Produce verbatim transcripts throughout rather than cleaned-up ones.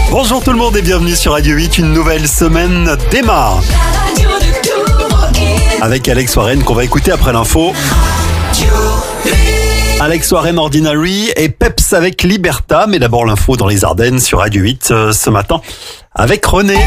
Bonjour tout le monde et bienvenue sur Radio huit, une nouvelle semaine démarre. Avec Alex Warren qu'on va écouter après l'info. Alex Warren Ordinary et Peps avec Liberta, mais d'abord l'info dans les Ardennes sur Radio huit euh, ce matin avec René.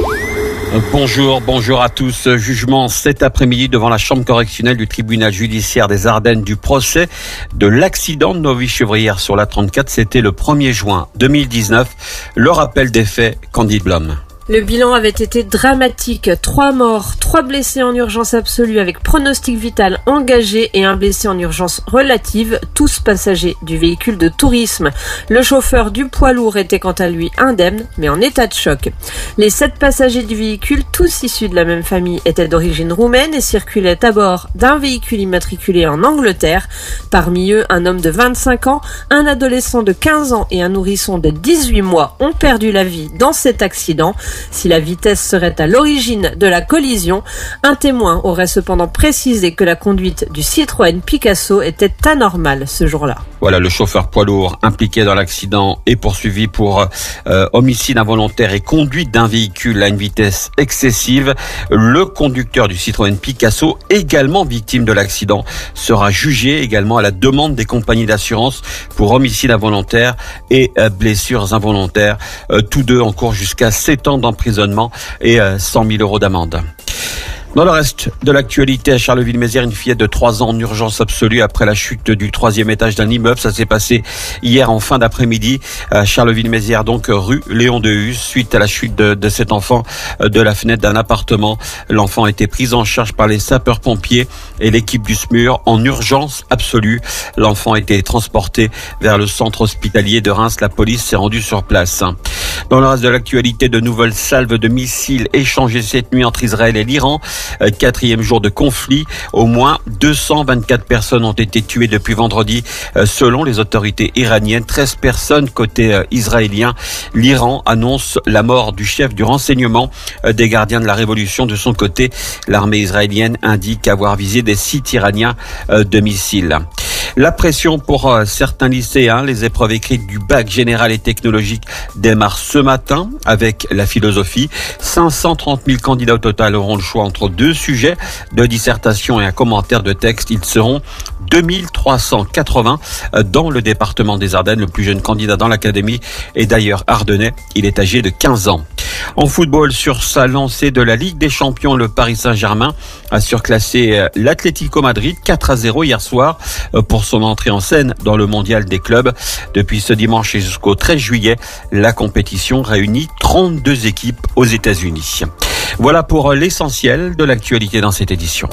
Bonjour, bonjour à tous. Jugement cet après-midi devant la chambre correctionnelle du tribunal judiciaire des Ardennes du procès de l'accident de Novy-Chevrières sur la trente-quatre. C'était le premier juin deux mille dix-neuf. Le rappel des faits, Candide Blum. Le bilan avait été dramatique. Trois morts, trois blessés en urgence absolue avec pronostic vital engagé et un blessé en urgence relative, tous passagers du véhicule de tourisme. Le chauffeur du poids lourd était quant à lui indemne, mais en état de choc. Les sept passagers du véhicule, tous issus de la même famille, étaient d'origine roumaine et circulaient à bord d'un véhicule immatriculé en Angleterre. Parmi eux, un homme de vingt-cinq ans, un adolescent de quinze ans et un nourrisson de dix-huit mois ont perdu la vie dans cet accident. Si la vitesse serait à l'origine de la collision, un témoin aurait cependant précisé que la conduite du Citroën Picasso était anormale ce jour-là. Voilà, le chauffeur poids lourd impliqué dans l'accident est poursuivi pour euh, homicide involontaire et conduite d'un véhicule à une vitesse excessive. Le conducteur du Citroën Picasso, également victime de l'accident, sera jugé également à la demande des compagnies d'assurance pour homicide involontaire et euh, blessures involontaires. Euh, tous deux encourent jusqu'à sept ans d'emprisonnement et euh, cent mille euros d'amende. Dans le reste de l'actualité, à Charleville-Mézières, une fillette de trois ans en urgence absolue après la chute du troisième étage d'un immeuble. Ça s'est passé hier en fin d'après-midi à Charleville-Mézières, donc rue Léon de Hus. Suite à la chute de, de cet enfant de la fenêtre d'un appartement, l'enfant a été pris en charge par les sapeurs-pompiers et l'équipe du S M U R en urgence absolue. L'enfant a été transporté vers le centre hospitalier de Reims. La police s'est rendue sur place. Dans le reste de l'actualité, de nouvelles salves de missiles échangées cette nuit entre Israël et l'Iran. Quatrième jour de conflit, au moins deux cent vingt-quatre personnes ont été tuées depuis vendredi selon les autorités iraniennes, treize personnes côté israélien. L'Iran annonce la mort du chef du renseignement des gardiens de la révolution. De son côté, l'armée israélienne indique avoir visé des sites iraniens de missiles. La pression pour certains lycéens, les épreuves écrites du bac général et technologique démarrent ce matin avec la philosophie. cinq cent trente mille candidats au total auront le choix entre deux sujets de dissertation et un commentaire de texte. Ils seront deux mille trois cent quatre-vingts dans le département des Ardennes. Le plus jeune candidat dans l'académie est d'ailleurs ardennais. Il est âgé de quinze ans. En football, sur sa lancée de la Ligue des Champions, le Paris Saint-Germain a surclassé l'Atlético Madrid quatre à zéro hier soir pour son entrée en scène dans le mondial des clubs. Depuis ce dimanche et jusqu'au treize juillet, la compétition réunit trente-deux équipes aux États-Unis. Voilà pour l'essentiel de l'actualité dans cette édition.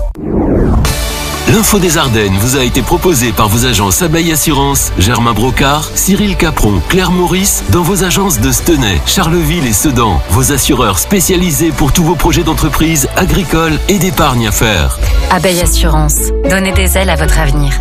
L'info des Ardennes vous a été proposée par vos agences Abeille Assurance, Germain Brocard, Cyril Capron, Claire Maurice, dans vos agences de Stenay, Charleville et Sedan. Vos assureurs spécialisés pour tous vos projets d'entreprise, agricoles et d'épargne à faire. Abeille Assurance, donnez des ailes à votre avenir.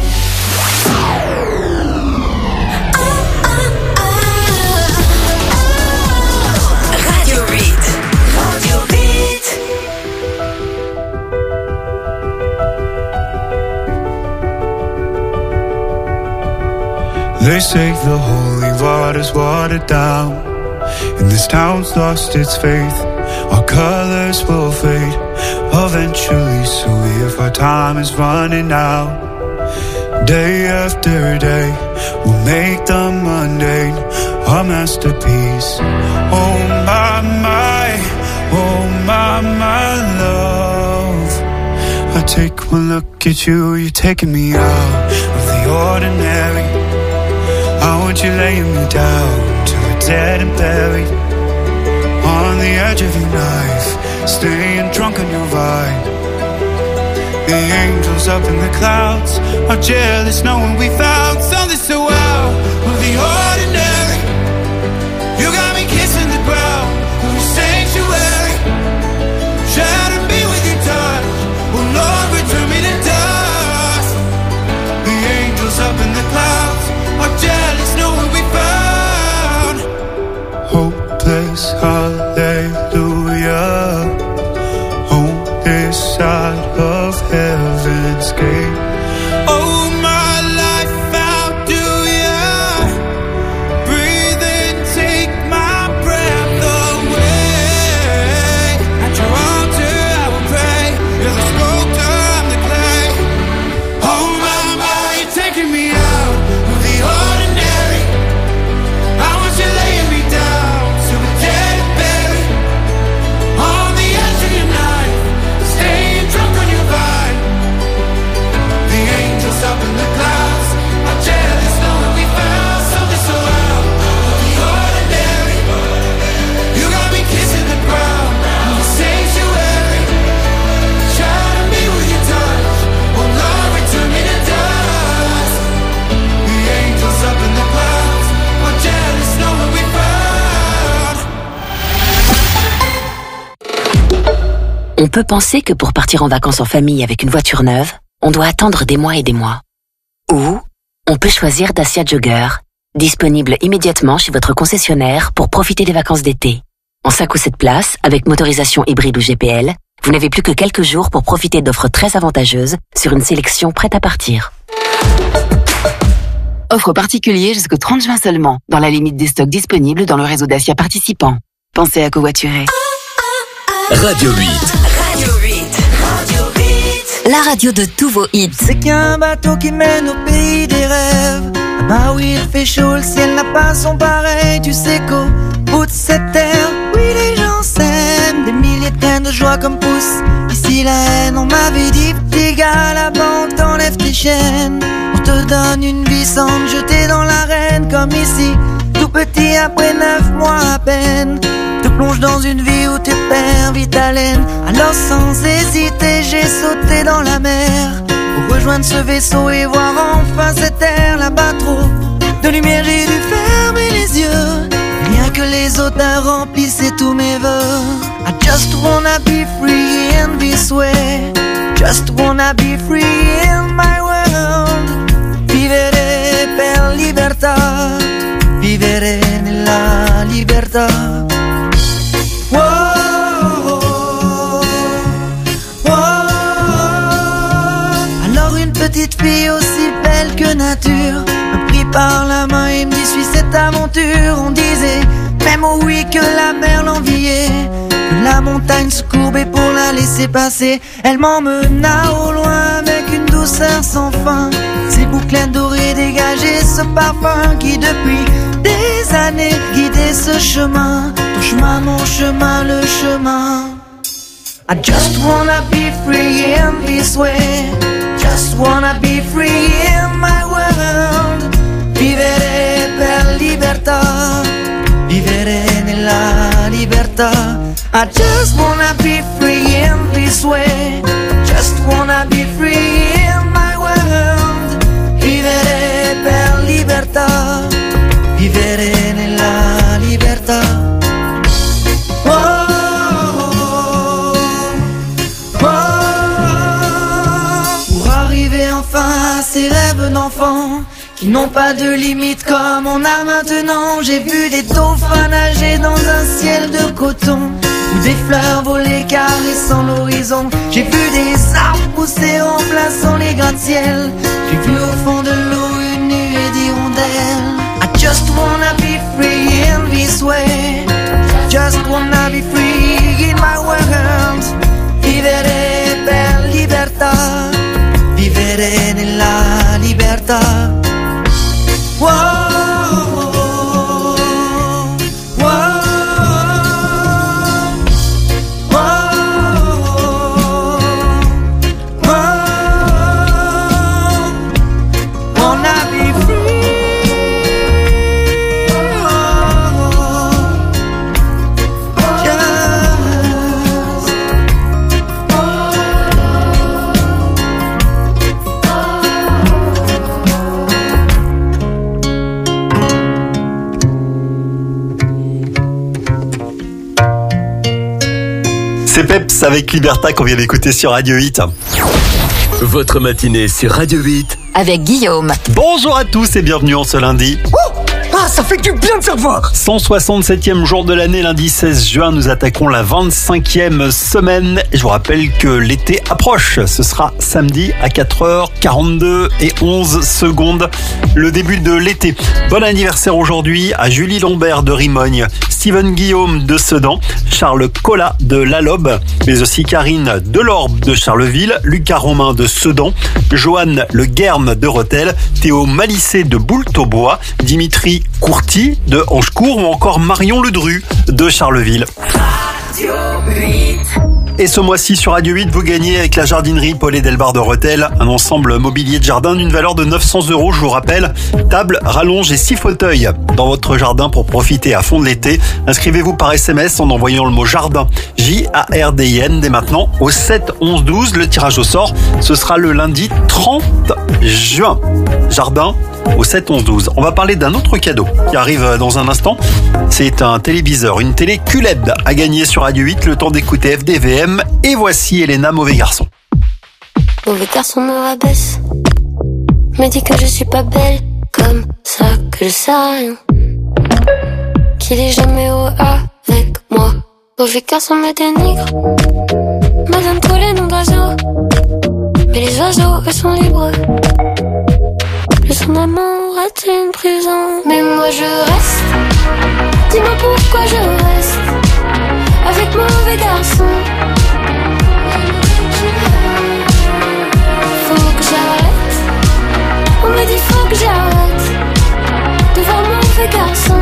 They say the holy water's watered down, and this town's lost its faith. Our colors will fade eventually, so if our time is running out, day after day, we'll make the mundane our masterpiece. Oh my, my, oh my, my love, I take one look at you, you're taking me out of the ordinary. I want you laying me down to a dead and buried on the edge of your knife, staying drunk on your vine. The angels up in the clouds are jealous knowing we found something so out of the ordinary. You got me kissing the ground of your sanctuary, shatter me with your touch, oh Lord, return me to dust. The angels up in the clouds are jealous knowing we found hopeless, hallelujah, on this side of heaven's gate. Oh, my life On peut penser que pour partir en vacances en famille avec une voiture neuve, on doit attendre des mois et des mois. Ou on peut choisir Dacia Jogger, disponible immédiatement chez votre concessionnaire pour profiter des vacances d'été. En cinq ou sept places, avec motorisation hybride ou G P L, vous n'avez plus que quelques jours pour profiter d'offres très avantageuses sur une sélection prête à partir. Offre particulier jusqu'au trente juin seulement, dans la limite des stocks disponibles dans le réseau Dacia participant. Pensez à covoiturer. Radio huit. Radio huit. Radio huit. La radio de tous vos hits. C'est qu'un bateau qui mène au pays des rêves. Bah oui, il fait chaud, le ciel n'a pas son pareil. Tu sais qu'au bout de cette terre, oui, les gens s'aiment. Des milliers de graines de joie comme poussent ici la haine. On m'avait dit, petit gars, là-bas on t'enlève tes chaînes. On te donne une vie sans te jeter dans l'arène. Comme ici, tout petit après neuf mois à peine. Te plonge dans une vie où tu perds vite haleine. Alors sans hésiter, j'ai sauté dans la mer pour rejoindre ce vaisseau et voir enfin cette terre. Là-bas trop de lumière, j'ai dû fermer les yeux. Rien que les odeurs remplissaient tous mes vœux. I just wanna be free in this way. Just wanna be free in my world. Vivere per libertà. Vivere nella libertà. Wow, wow. Alors une petite fille aussi belle que nature me prit par la main et me dit suis cette aventure. On disait même au oui que la mer l'enviait, que la montagne se courbait pour la laisser passer. Elle m'emmena au loin avec une douceur sans fin. Ses boucles dorées dégageaient ce parfum qui depuis des années guidait ce chemin. Ton chemin, mon chemin, le chemin. I just wanna be free in this way. Just wanna be free in my world. Vivere per libertà. Vivere nella libertà. I just wanna be free in this way. Just wanna be free in my world. Vivere per libertà. Vivere nella libertà. Oh, oh, oh. Pour arriver enfin à ces rêves d'enfant qui n'ont pas de limite comme on a maintenant. J'ai vu des dauphins nager dans un ciel de coton, ou des fleurs voler caressant l'horizon. J'ai vu des arbres pousser remplaçant les gratte-ciel. J'ai vu au fond de l'eau une nuée d'hirondelles. I just wanna be free in this way. Just wanna be free in my world. Vivere per libertà. Vivere nella libertà. Wow, wow, wow, wow. Wanna be free. C'est Peps avec Libertà qu'on vient d'écouter sur Radio huit. Votre matinée sur Radio huit. Avec Guillaume. Bonjour à tous et bienvenue en ce lundi. Oh, ah, ça fait du bien de se revoir. cent soixante-septième jour de l'année, lundi seize juin, nous attaquons la vingt-cinquième semaine. Et je vous rappelle que l'été approche. Ce sera samedi à quatre heures quarante-deux et onze secondes, le début de l'été. Bon anniversaire aujourd'hui à Julie Lombert de Rimogne, Steven Guillaume de Sedan, Charles Collat de Lalobe, mais aussi Karine Delorbe de Charleville, Lucas Romain de Sedan, Joanne Le Guerme de Rethel, Théo Malissé de Boultaubois, Dimitri Courty de Angecourt ou encore Marion Ledru de Charleville. Radio huit. Et ce mois-ci sur Radio huit, vous gagnez avec la jardinerie Paulet Delbar de Rethel un ensemble mobilier de jardin d'une valeur de neuf cents euros. Je vous rappelle, table, rallonge et six fauteuils dans votre jardin pour profiter à fond de l'été. Inscrivez-vous par S M S en envoyant le mot jardin, J A R D I N, dès maintenant au sept onze douze. Le tirage au sort, ce sera le lundi trente juin. Jardin, au sept onze douze. On va parler d'un autre cadeau qui arrive dans un instant. C'est un téléviseur, une télé Q L E D à gagner sur Radio huit, le temps d'écouter F D V M. Et voici Elena, Mauvais Garçon. Mauvais garçon me rabaisse, me dit que je suis pas belle, comme ça que je sais rien, qu'il est jamais heureux avec moi. Mauvais garçon me dénigre, me donne tous les noms d'oiseaux, mais les oiseaux eux sont libres. Le son d'amour est une prison, mais moi je reste. Dis-moi pourquoi je reste avec mauvais garçon. Faut que j'arrête, on me dit faut que j'arrête de voir mauvais garçon.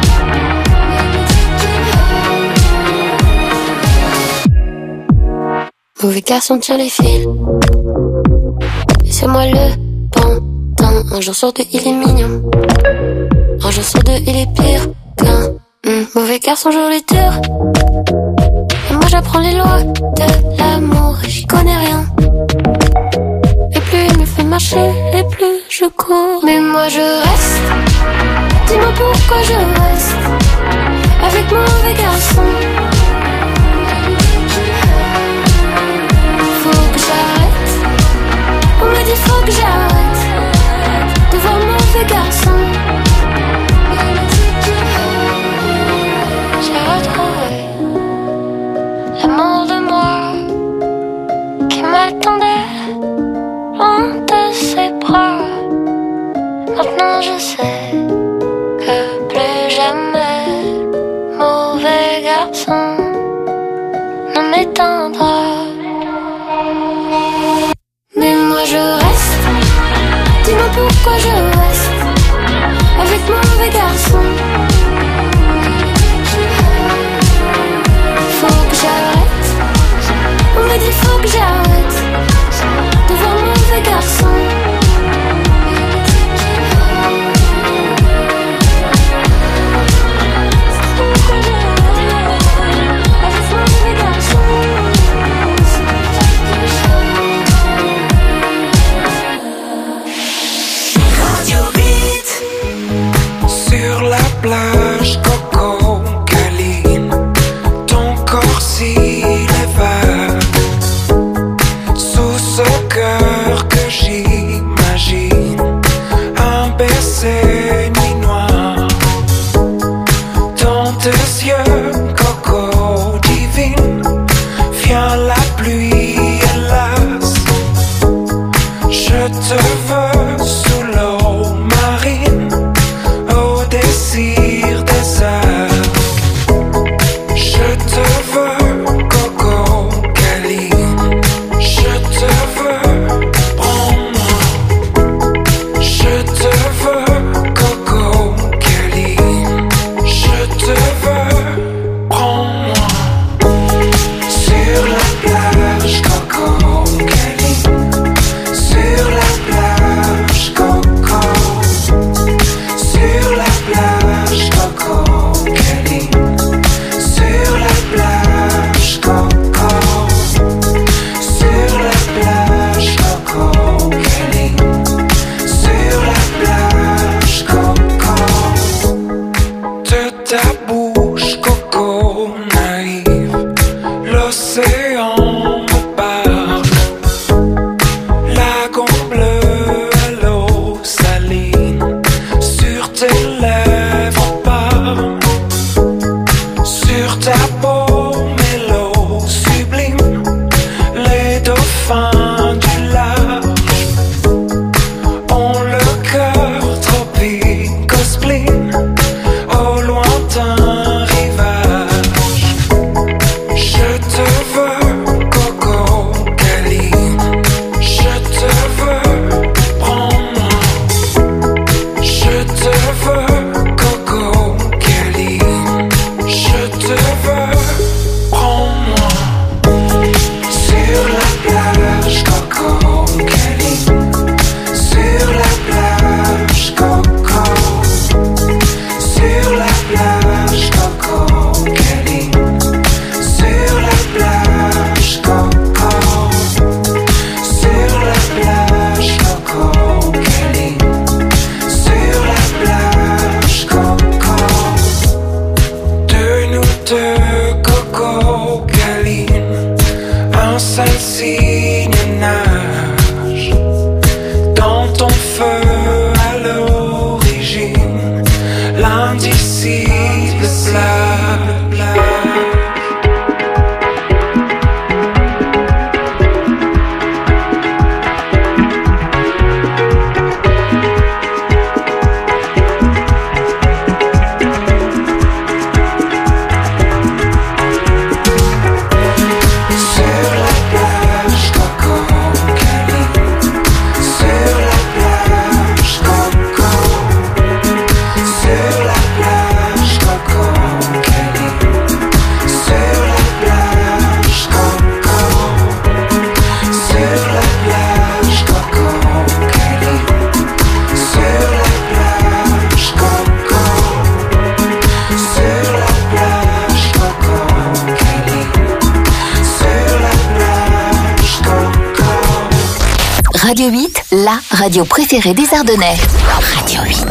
Mauvais garçon tire les fils, et c'est moi le pantin. Un jour sur deux il est mignon, un jour sur deux il est pire qu'un mmh. Mauvais garçon joue les tours, et moi j'apprends les lois de l'amour et j'y connais rien. Et plus il me fait marcher, et plus je cours. Mais moi je reste, dis-moi pourquoi je reste avec mauvais garçon. Faut que j'arrête, on me dit faut que j'arrête de voir mauvais garçon. J'ai retrouvé l'amour de moi qui m'attendait loin de ses bras. Maintenant je sais que plus jamais mauvais garçon ne m'éteindra. Mais moi je reste, dis-moi pourquoi je reste avec mauvais garçon. Faut que j'arrête, on me dit faut que j'arrête de voir mauvais garçon. Faut que j'arrête avec mauvais garçon. l'indicible sable blanc. Radio huit, la radio préférée des Ardennais. Radio huit.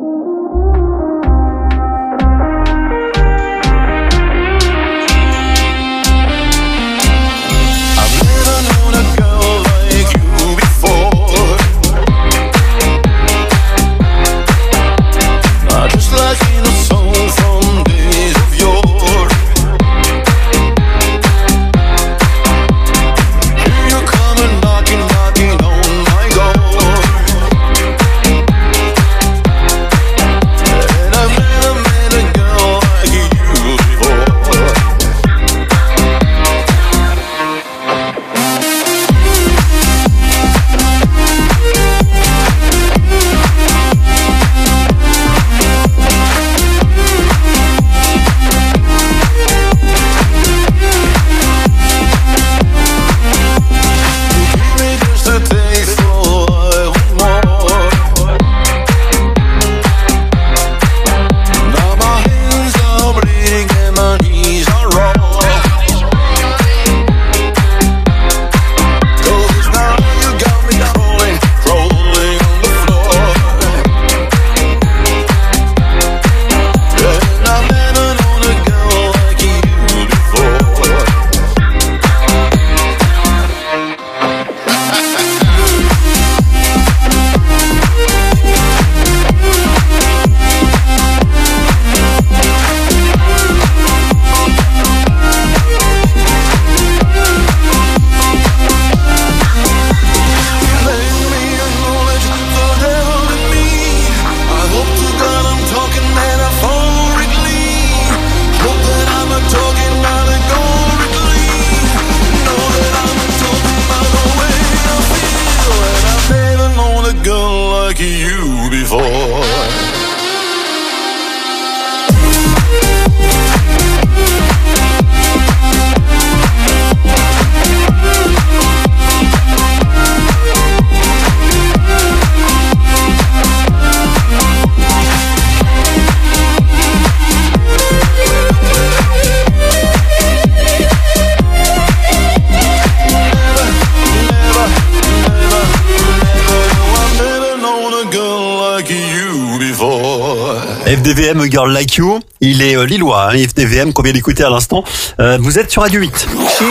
F D V M, A Girl Like You, il est euh, lillois, hein, F D V M qu'on vient d'écouter à l'instant. Euh, vous êtes sur Radio huit.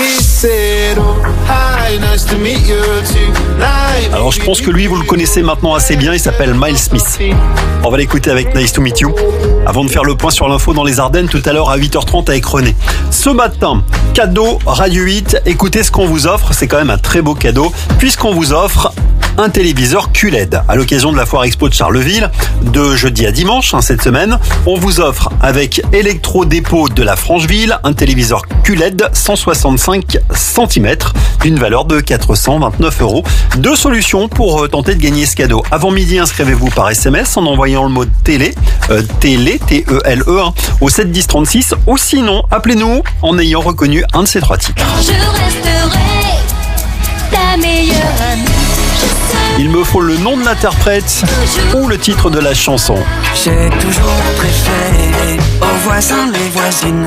Alors je pense que lui, vous le connaissez maintenant assez bien, il s'appelle Miles Smith. On va l'écouter avec Nice to Meet You. Avant de faire le point sur l'info dans les Ardennes, tout à l'heure à huit heures trente avec René. Ce matin, cadeau Radio huit, écoutez ce qu'on vous offre, c'est quand même un très beau cadeau, puisqu'on vous offre un téléviseur Q L E D. À l'occasion de la foire expo de Charleville, de jeudi à dimanche, hein, cette semaine, on vous offre avec Électro-Dépôt de la Francheville un téléviseur Q L E D cent soixante-cinq centimètres d'une valeur de quatre cent vingt-neuf euros. Deux solutions pour tenter de gagner ce cadeau. Avant midi, inscrivez-vous par S M S en envoyant le mot télé, euh, télé, T E L E, hein, au sept dix trente-six, ou sinon, appelez-nous en ayant reconnu un de ces trois titres. Je resterai ta meilleure amie. Il me faut le nom de l'interprète ou le titre de la chanson. J'ai toujours préféré aux voisins les voisines.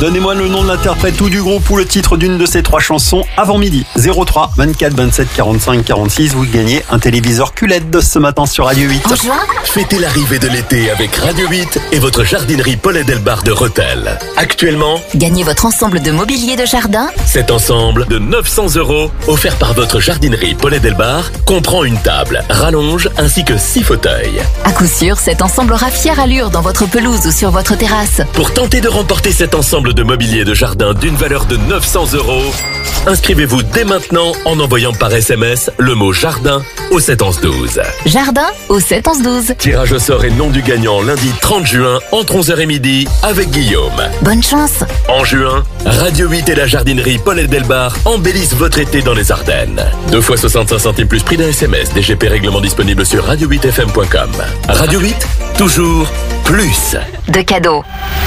Donnez-moi le nom de l'interprète ou du groupe ou le titre d'une de ces trois chansons avant midi. zéro trois vingt-quatre vingt-sept quarante-cinq quarante-six. Vous gagnez un téléviseur Q L E D ce matin sur Radio huit. En juin, Fêtez l'arrivée de l'été avec Radio huit et votre jardinerie Paul et Delbar de Rethel. Actuellement, gagnez votre ensemble de mobilier de jardin. cet ensemble de neuf cents euros offert par votre jardinerie Paul et Delbar comprend une table, rallonge ainsi que six fauteuils. À coup sûr, cet ensemble aura fière allure dans votre pelouse ou sur votre terrasse. Pour tenter de remporter cet ensemble de mobilier de jardin d'une valeur de neuf cents euros, inscrivez-vous dès maintenant en envoyant par S M S le mot jardin au sept onze douze. Jardin au sept onze douze. Tirage au sort et nom du gagnant lundi trente juin entre onze heures et midi avec Guillaume. Bonne chance. En juin, Radio huit et la jardinerie Paul et Delbar embellissent votre été dans les Ardennes. deux fois soixante-cinq centimes plus prix d'un S M S. D G P règlement disponible sur radio huit f m point com. Radio huit, toujours plus de cadeaux.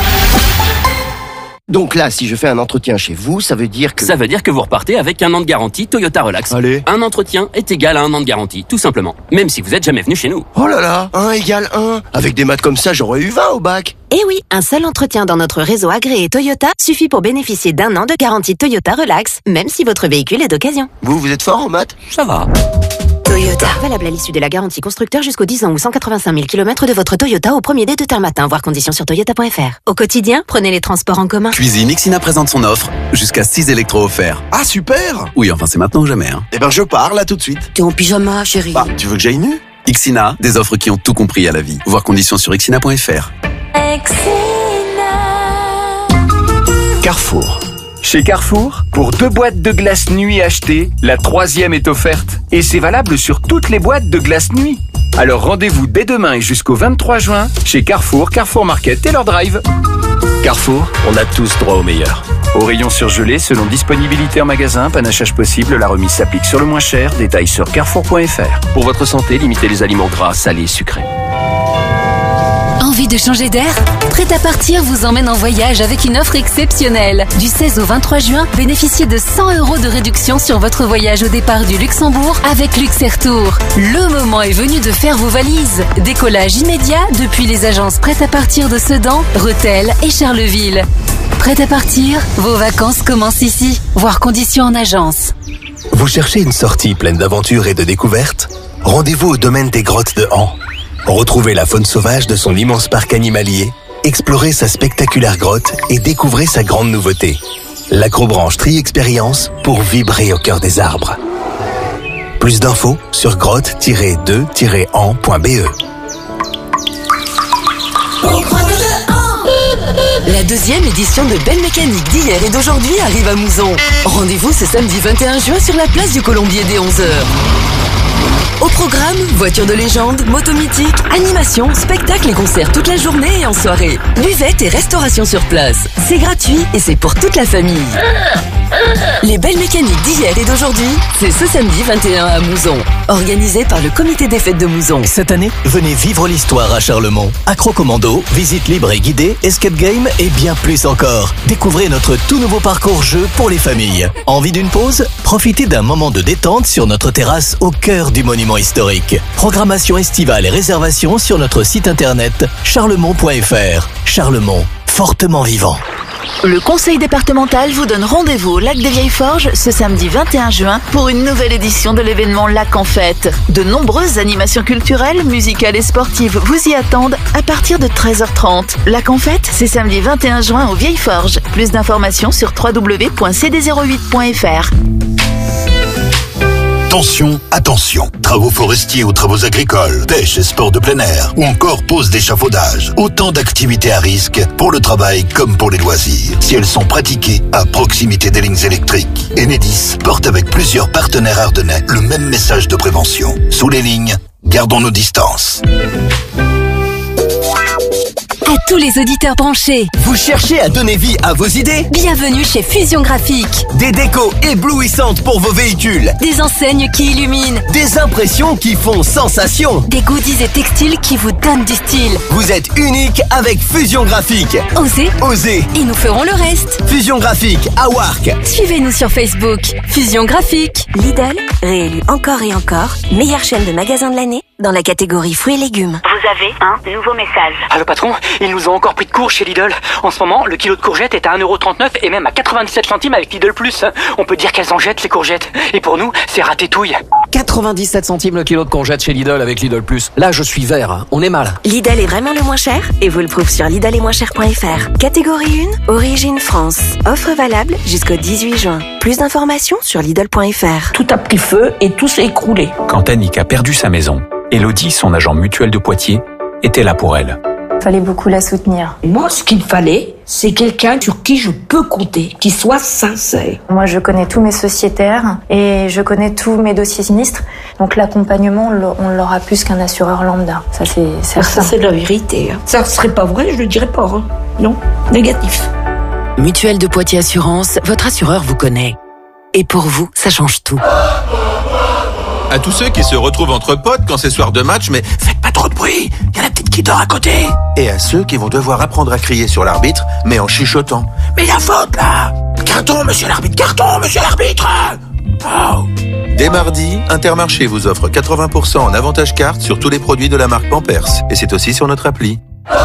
Donc là, si je fais un entretien chez vous, ça veut dire que... Ça veut dire que vous repartez avec un an de garantie Toyota Relax. Allez. Un entretien est égal à un an de garantie, tout simplement. Même si vous êtes jamais venu chez nous. Oh là là, un égale un. Avec des maths comme ça, j'aurais eu vingt au bac. Eh oui, un seul entretien dans notre réseau agréé Toyota suffit pour bénéficier d'un an de garantie Toyota Relax, même si votre véhicule est d'occasion. Vous, vous êtes fort en maths? Ça va. Toyota. Valable à l'issue de la garantie constructeur jusqu'aux dix ans ou cent quatre-vingt-cinq mille kilomètres de votre Toyota au premier dé de terre matin. Voir conditions sur toyota point f r. Au quotidien, prenez les transports en commun. Cuisine, Ixina présente son offre. Jusqu'à six électros offerts. Ah super. Oui, enfin c'est maintenant ou jamais. Hein. Eh ben je pars là tout de suite. T'es en pyjama, chérie. Bah, tu veux que j'aille nu? Ixina, des offres qui ont tout compris à la vie. Voir conditions sur ixina point f r. Carrefour. Chez Carrefour, pour deux boîtes de glace nuit achetées, la troisième est offerte. Et c'est valable sur toutes les boîtes de glace nuit. Alors rendez-vous dès demain et jusqu'au vingt-trois juin chez Carrefour, Carrefour Market et leur drive. Carrefour, on a tous droit au meilleur. Au rayon surgelé, selon disponibilité en magasin, panachage possible, la remise s'applique sur le moins cher. Détails sur carrefour point f r. Pour votre santé, limitez les aliments gras, salés, sucrés. Envie de changer d'air? Prêt à partir vous emmène en voyage avec une offre exceptionnelle. Du seize au vingt-trois juin, bénéficiez de cent euros de réduction sur votre voyage au départ du Luxembourg avec Luxair Tour. Le moment est venu de faire vos valises. Décollage immédiat depuis les agences Prêt à partir de Sedan, Rethel et Charleville. Prêt à partir? Vos vacances commencent ici. Voir conditions en agence. Vous cherchez une sortie pleine d'aventures et de découvertes? Rendez-vous au domaine des grottes de Han. Retrouvez la faune sauvage de son immense parc animalier, explorez sa spectaculaire grotte et découvrez sa grande nouveauté, l'Acrobranche Tri Expérience pour vibrer au cœur des arbres. Plus d'infos sur grotte tiret deux tiret han point b e. La deuxième édition de Belle Mécanique d'hier et d'aujourd'hui arrive à Mouzon. Rendez-vous ce samedi vingt et un juin sur la place du Colombier dès onze heures. Au programme, voitures de légende, motos mythiques, animations, spectacles et concerts toute la journée et en soirée. Buvette et restauration sur place. C'est gratuit et c'est pour toute la famille. Les Belles Mécaniques d'hier et d'aujourd'hui, c'est ce samedi vingt et un à Mouzon. Organisé par le comité des fêtes de Mouzon. Cette année, venez vivre l'histoire à Charlemont. Accro commando, visite libre et guidée, escape game et bien plus encore. Découvrez notre tout nouveau parcours jeu pour les familles. Envie d'une pause? Profitez d'un moment de détente sur notre terrasse au cœur du monument historique. Programmation estivale et réservation sur notre site internet charlemont point f r. Charlemont, fortement vivant. Le conseil départemental vous donne rendez-vous au Lac des Vieilles Forges ce samedi vingt et un juin pour une nouvelle édition de l'événement Lac en Fête. De nombreuses animations culturelles, musicales et sportives vous y attendent à partir de treize heures trente. Lac en Fête, c'est samedi vingt et un juin aux Vieilles Forges. Plus d'informations sur w w w point c d zéro huit point f r. Attention, attention. Travaux forestiers ou travaux agricoles, pêche et sport de plein air, ou encore pose d'échafaudage. Autant d'activités à risque pour le travail comme pour les loisirs. Si elles sont pratiquées à proximité des lignes électriques. Enedis porte avec plusieurs partenaires ardennais le même message de prévention. Sous les lignes, gardons nos distances. À tous les auditeurs branchés, vous cherchez à donner vie à vos idées? Bienvenue chez Fusion Graphique. Des décos éblouissantes pour vos véhicules. Des enseignes qui illuminent. Des impressions qui font sensation. Des goodies et textiles qui vous donnent du style. Vous êtes unique avec Fusion Graphique. Osez. Osez. Et nous ferons le reste. Fusion Graphique à Wark. Suivez-nous sur Facebook. Fusion Graphique. Lidl, réélu encore et encore, meilleure chaîne de magasins de l'année. dans la catégorie fruits et légumes. Vous avez un nouveau message. Allô patron, ils nous ont encore pris de court chez Lidl. En ce moment, le kilo de courgettes est à un euro trente-neuf et même à quatre-vingt-dix-sept centimes avec Lidl Plus. On peut dire qu'elles en jettent ces courgettes. Et pour nous, c'est ratétouille. quatre-vingt-dix-sept centimes le kilo de courgettes chez Lidl avec Lidl Plus. Là, je suis vert, hein. On est mal. Lidl est vraiment le moins cher et vous le prouve sur lidl et moins cher point f r. Catégorie un, origine France. Offre valable jusqu'au dix-huit juin. Plus d'informations sur lidl point f r. Tout a pris feu et tout s'est écroulé. Quand Annick a perdu sa maison, Elodie, son agent mutuel de Poitiers, était là pour elle. Il fallait beaucoup la soutenir. Moi, ce qu'il fallait, c'est quelqu'un sur qui je peux compter, qui soit sincère. Moi, je connais tous mes sociétaires et je connais tous mes dossiers sinistres. Donc l'accompagnement, on l'aura plus qu'un assureur lambda. Ça, c'est certain. Ça, c'est la vérité. Ça serait pas vrai, je le dirais pas. Hein. Non, négatif. Mutuelle de Poitiers Assurance, votre assureur vous connaît. Et pour vous, ça change tout. À tous ceux qui se retrouvent entre potes quand c'est soir de match, mais faites pas trop de bruit, il y a la petite qui dort à côté. Et à ceux qui vont devoir apprendre à crier sur l'arbitre, mais en chuchotant. Mais il y a faute là. Carton, monsieur l'arbitre, carton, monsieur l'arbitre. Oh. Dès mardi, Intermarché vous offre quatre-vingts pour cent en avantage carte sur tous les produits de la marque Pampers. Et c'est aussi sur notre appli.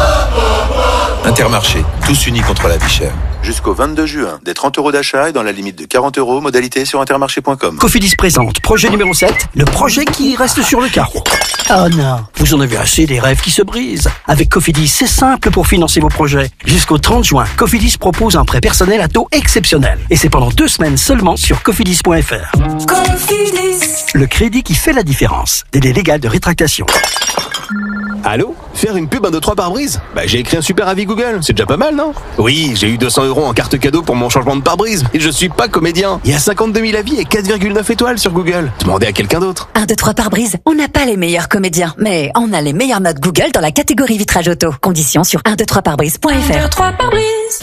Intermarché, tous unis contre la vie chère. Jusqu'au vingt-deux juin, des trente euros d'achat et dans la limite de quarante euros, modalité sur intermarché point com. Cofidis présente projet numéro sept, le projet qui reste sur le carreau. Oh non, vous en avez assez des rêves qui se brisent. Avec Cofidis, c'est simple pour financer vos projets. Jusqu'au trente juin, Cofidis propose un prêt personnel à taux exceptionnel. Et c'est pendant deux semaines seulement sur cofidis point f r. Cofidis, le crédit qui fait la différence. Délai légal de rétractation. Allô? Faire une pub un deux trois pare-brise? Bah j'ai écrit un super avis Google, c'est déjà pas mal, non? Oui, j'ai eu deux cents euros en carte cadeau pour mon changement de pare-brise, et je suis pas comédien. Il y a cinquante-deux mille avis et quatre virgule neuf étoiles sur Google. Demandez à quelqu'un d'autre. un, deux, trois pare-brise, on n'a pas les meilleurs comédiens, mais on a les meilleures notes Google dans la catégorie vitrage auto. Conditions sur un deux trois pare-brise point f r. un deux trois pare-brise.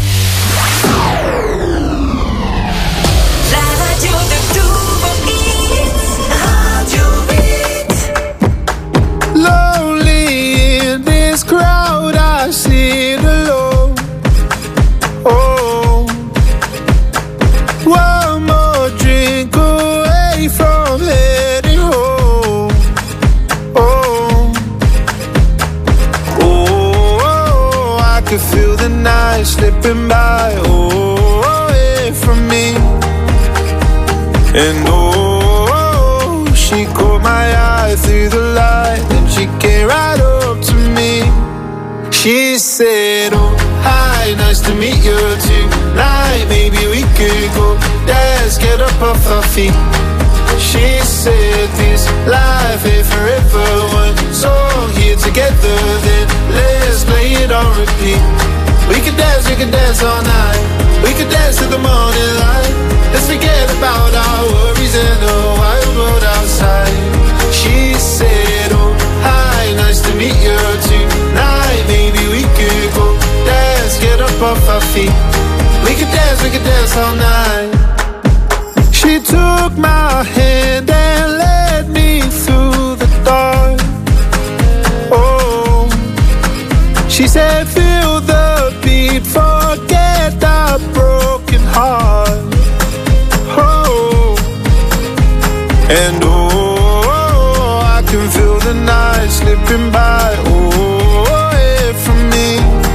Crowd, I sit alone. Oh, one more drink away from heading home. Oh, oh, oh, I could feel the night slipping by. Oh, away from me. And oh, she caught my eye through the light, and she came right up to me. She said, oh, hi, nice to meet you tonight. Maybe we could go dance, get up off our feet. She said, this life ain't forever. One song here together, then let's play it on repeat. We could dance, we could dance all night. We could dance till the morning light. Let's forget about our worries and the wild world outside. She said, oh, hi, nice to meet you tonight. Maybe we could go dance, get up off our feet. We could dance, we could dance all night. She took my hand and led me through the dark. Oh, she said, feel the beat, forget our broken heart. Oh, and oh, I can feel the night slipping by. Oh, away from me.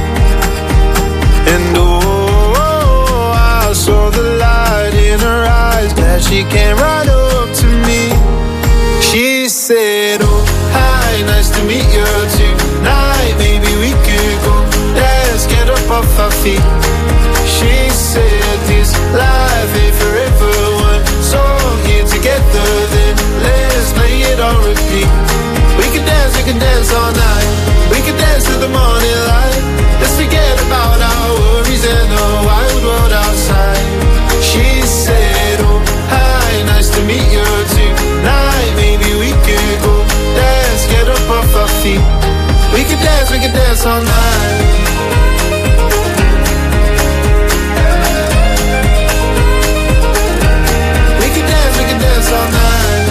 And oh, I saw the light in her eyes, that she came right up to me. She said, oh, hi, nice to meet you tonight. Maybe we could go dance, get up off our feet. She said, this life ain't forever. One song here together, then let's play it on repeat. We can dance, we can dance all night. We can dance till the morning light. Let's forget about our worries and the wild world outside. She said, oh, hi, nice to meet you tonight. Maybe we could go dance, get up off our feet. We can dance, we can dance all night. We can dance, we can dance all night.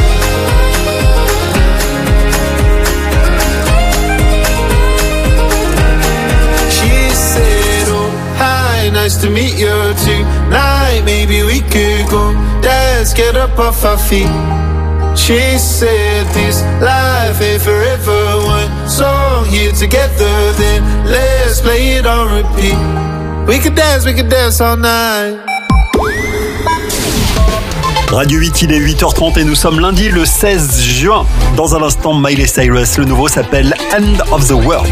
She said, oh, hi, nice to meet you tonight. Maybe we could go dance, get up off our feet. She said this life ain't forever. One song here together, then let's play it on repeat. We could dance, we could dance all night. Radio huit, il est huit heures trente et nous sommes lundi le seize juin. Dans un instant, Miley Cyrus, le nouveau s'appelle End of the World.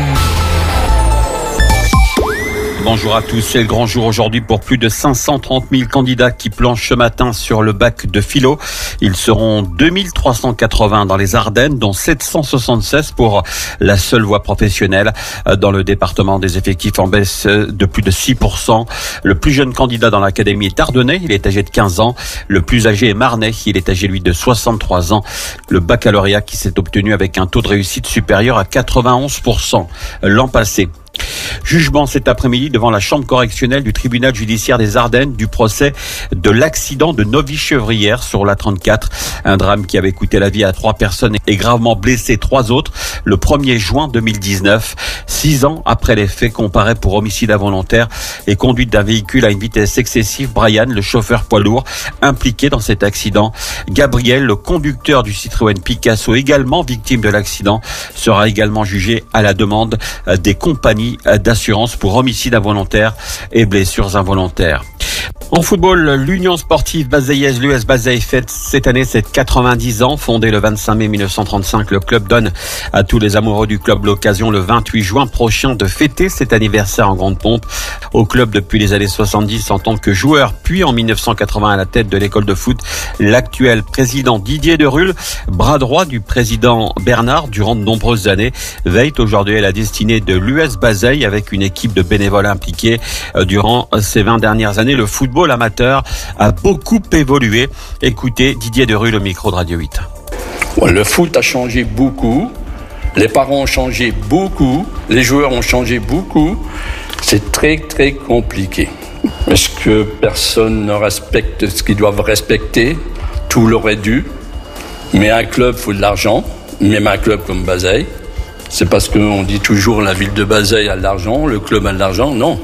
Bonjour à tous, c'est le grand jour aujourd'hui pour plus de cinq cent trente mille candidats qui planchent ce matin sur le bac de philo. Ils seront deux mille trois cent quatre-vingts dans les Ardennes, dont sept cent soixante-seize pour la seule voie professionnelle. Dans le département, des effectifs en baisse de plus de six pour cent. Le plus jeune candidat dans l'académie est ardennais, il est âgé de quinze ans. Le plus âgé est marnais, il est âgé lui de soixante-trois ans. Le baccalauréat qui s'est obtenu avec un taux de réussite supérieur à quatre-vingt-onze pour cent l'an passé. Jugement cet après-midi devant la chambre correctionnelle du tribunal judiciaire des Ardennes du procès de l'accident de Novy-Chevrières sur la trente-quatre. Un drame qui avait coûté la vie à trois personnes et gravement blessé trois autres le premier juin deux mille dix-neuf. Six ans après les faits, comparé pour homicide involontaire et conduite d'un véhicule à une vitesse excessive, Brian, le chauffeur poids lourd impliqué dans cet accident. Gabriel, le conducteur du Citroën Picasso, également victime de l'accident, sera également jugé à la demande des compagnies d'assurance pour homicide involontaire et blessures involontaires. En football, l'Union sportive basaïaise, l'U S Bazeilles, fête cette année ses quatre-vingt-dix ans. Fondé le vingt-cinq mai mille neuf cent trente-cinq, le club donne à tous les amoureux du club l'occasion le vingt-huit juin prochain de fêter cet anniversaire en grande pompe. Au club depuis les années soixante-dix en tant que joueur, puis en mille neuf cent quatre-vingts à la tête de l'école de foot, l'actuel président Didier Derulle, bras droit du président Bernard durant de nombreuses années, veille aujourd'hui à la destinée de l'U S Bazeilles avec une équipe de bénévoles impliqués. Durant ces vingt dernières années, le football amateur a beaucoup évolué. Écoutez Didier Derulle au micro de Radio huit. Le foot a changé beaucoup, les parents ont changé beaucoup, les joueurs ont changé beaucoup. C'est très très compliqué. Est-ce que personne ne respecte ce qu'ils doivent respecter? Tout leur est dû. Mais un club faut de l'argent, même un club comme Bazeilles. C'est parce qu'on dit toujours la ville de Bazeilles a de l'argent, le club a de l'argent. Non.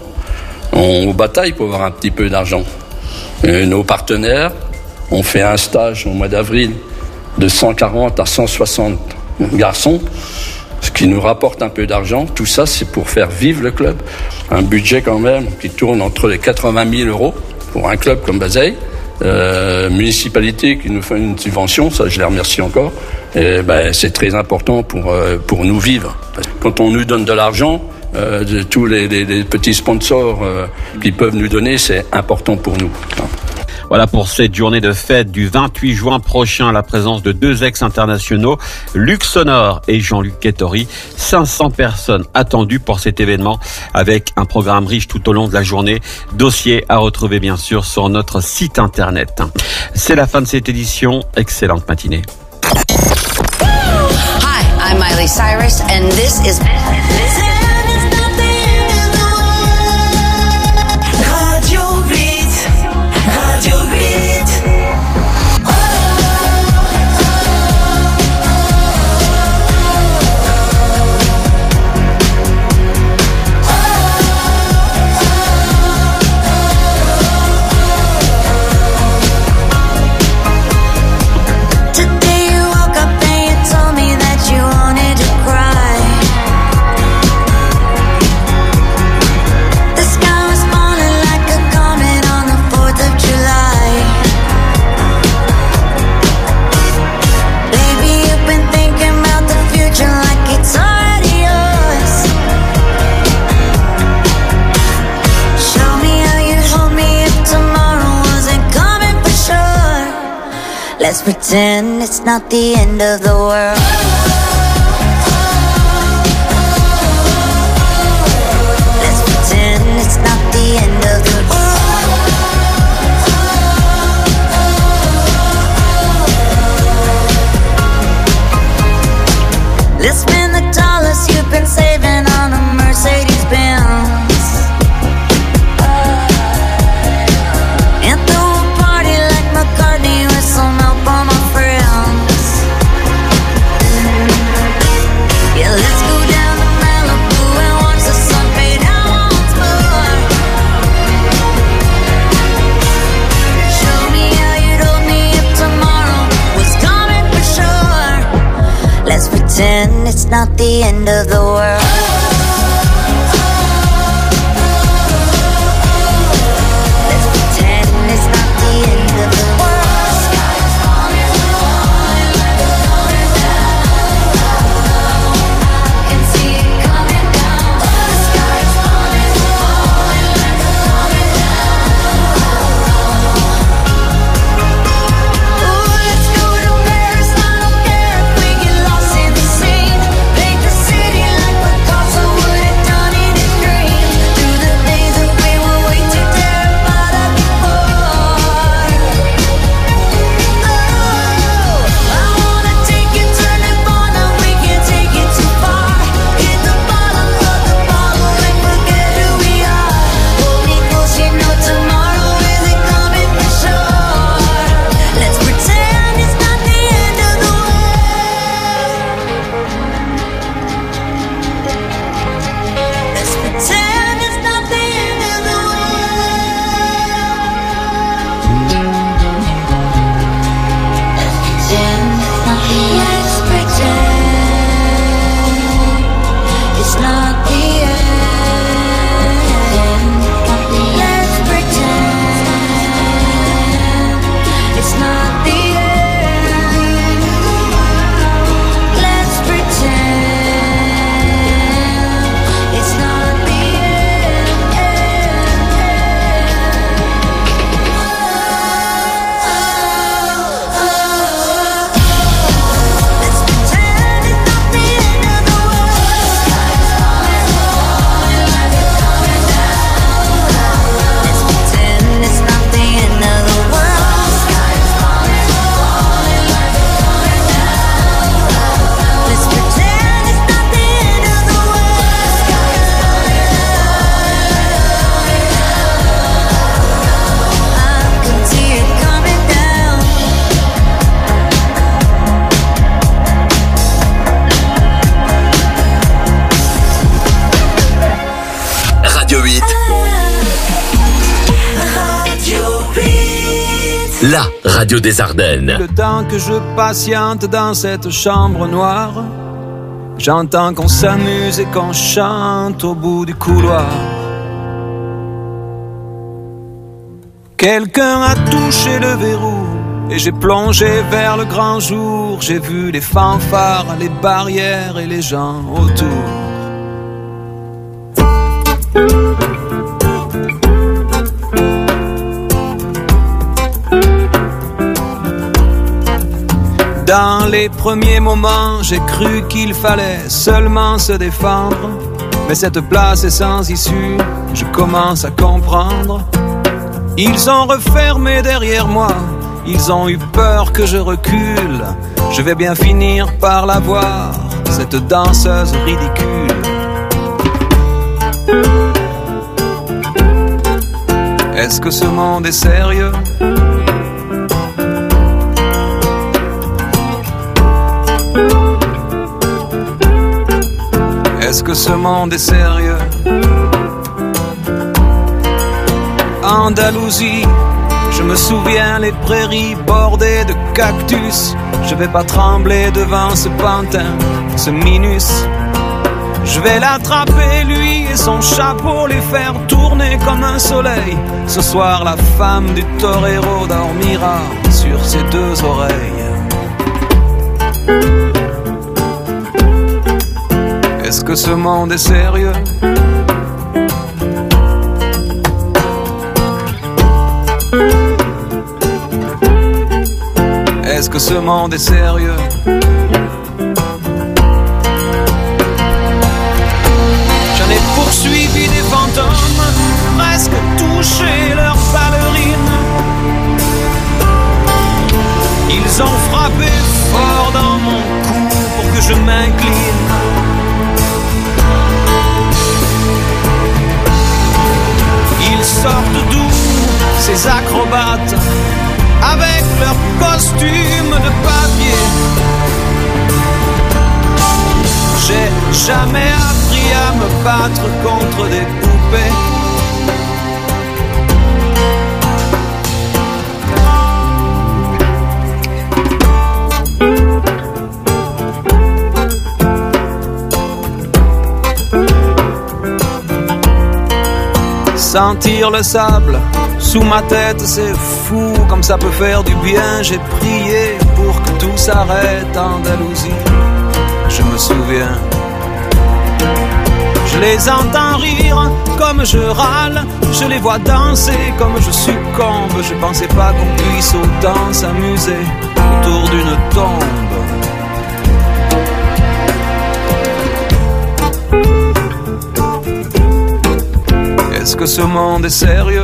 On bataille pour avoir un petit peu d'argent. Et nos partenaires ont fait un stage au mois d'avril de cent quarante à cent soixante garçons, ce qui nous rapporte un peu d'argent. Tout ça, c'est pour faire vivre le club. Un budget quand même qui tourne entre les quatre-vingt mille euros pour un club comme Bazeilles. Euh, municipalité qui nous fait une subvention, ça je les remercie encore. Et ben, c'est très important pour, euh, pour nous vivre. Quand on nous donne de l'argent, Euh, de tous les, les, les petits sponsors euh, qui peuvent nous donner, c'est important pour nous. Voilà pour cette journée de fête du vingt-huit juin prochain, la présence de deux ex-internationaux, Luc Sonor et Jean-Luc Quettori. cinq cents personnes attendues pour cet événement avec un programme riche tout au long de la journée. Dossier à retrouver bien sûr sur notre site internet. C'est la fin de cette édition. Excellente matinée. Hi, I'm Miley Cyrus and this is... Let's pretend it's not the end of the world. Let's pretend it's not the end of the world. Let's spend the dollars you've been saving on a Mercedes Benz. it's not the end of the world. Let's pretend it's not the end of the world. Sky's falling, falling like it's coming down. I can see it coming down. The sky's falling, falling like it's coming down. Ooh, let's go to Paris. I don't care if we get lost in the scene. Paint the city like Picasso would have done it in green. Through the days that we were way too terrified of before. Oh, I wanna take it, turn it on, and we can't take it too far. Hit the bottom of the bottle and forget who we are. Hold me close, you know tomorrow isn't coming for sure. Let's pretend it's not the end of the world. Let's pretend it's not the end of the world. Let's pretend it's not the end. Let's pretend it's not the end. Let's pretend it's not the Radio huit. La radio des Ardennes. Le temps que je patiente dans cette chambre noire, j'entends qu'on s'amuse et qu'on chante au bout du couloir. Quelqu'un a touché le verrou et j'ai plongé vers le grand jour. J'ai vu les fanfares, les barrières et les gens autour. Dans les premiers moments, j'ai cru qu'il fallait seulement se défendre. Mais cette place est sans issue, je commence à comprendre. Ils ont refermé derrière moi, ils ont eu peur que je recule. Je vais bien finir par la voir, cette danseuse ridicule. Est-ce que ce monde est sérieux ? Est-ce que ce monde est sérieux ? Andalousie, je me souviens les prairies bordées de cactus. Je vais pas trembler devant ce pantin, ce minus. Je vais l'attraper lui et son chapeau, les faire tourner comme un soleil. Ce soir la femme du torero dormira sur ses deux oreilles. Est-ce que ce monde est sérieux ? Est-ce que ce monde est sérieux ? J'en ai poursuivi des fantômes, presque touché leurs ballerines. Ils ont frappé fort dans mon cou pour que je m'incline. Ils sortent d'où, ces acrobates, avec leurs costumes de papier. J'ai jamais appris à me battre contre des poupées. sentir le sable sous ma tête, c'est fou comme ça peut faire du bien. J'ai prié pour que tout s'arrête en Andalousie. Je me souviens, je les entends rire comme je râle, je les vois danser comme je succombe. Je pensais pas qu'on puisse autant s'amuser autour d'une tombe. Est-ce que ce monde est sérieux?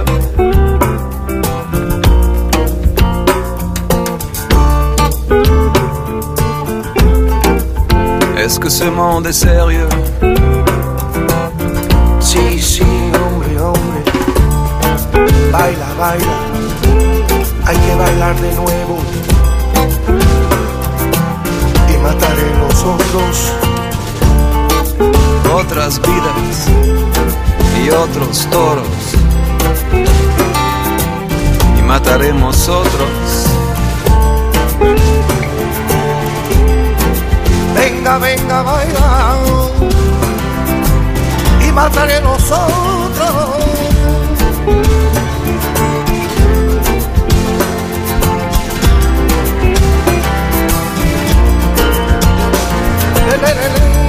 Est-ce que ce monde est sérieux? Sí, sí, hombre, hombre. Baila, baila. Hay que bailar de nuevo. Y mataré los otros. Otras vidas y otros toros. Y mataremos otros. Venga, venga, baila. Y mataré los otros. Le, le, le, le.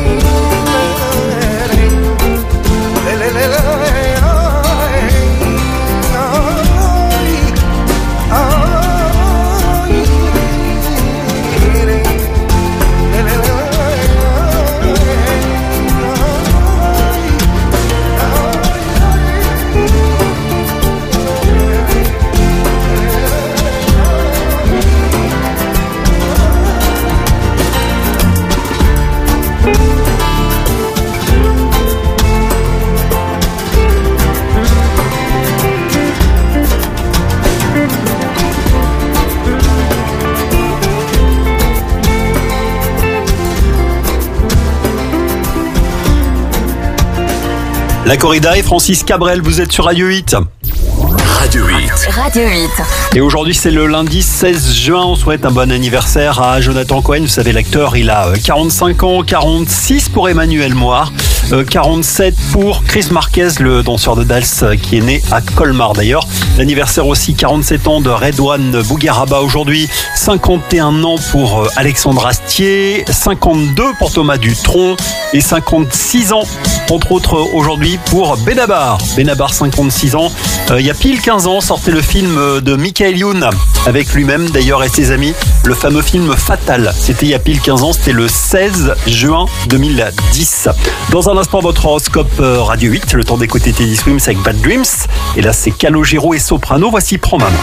La corrida et Francis Cabrel, vous êtes sur Radio huit. Radio huit. Radio huit. Et aujourd'hui, c'est le lundi seize juin. On souhaite un bon anniversaire à Jonathan Cohen. Vous savez, l'acteur, il a quarante-cinq ans, quarante-six pour Emmanuel Moir, quarante-sept pour Chris Marquez, le danseur de Dals qui est né à Colmar d'ailleurs. L'anniversaire aussi, quarante-sept ans de Redouane Bougueraba aujourd'hui, cinquante et un ans pour Alexandre Astier, cinquante-deux pour Thomas Dutronc et cinquante-six ans, entre autres aujourd'hui, pour Benabar. Benabar, cinquante-six ans. Euh, il y a pile quinze ans, sortait le film de Michael Youn, avec lui-même d'ailleurs et ses amis, le fameux film Fatal. C'était il y a pile quinze ans, c'était le seize juin deux mille dix. Dans un instant, votre horoscope Radio huit, le temps d'écouter Teddy Swims avec Bad Dreams. Et là, c'est Calogero et Soprano. Voici Prends ma main.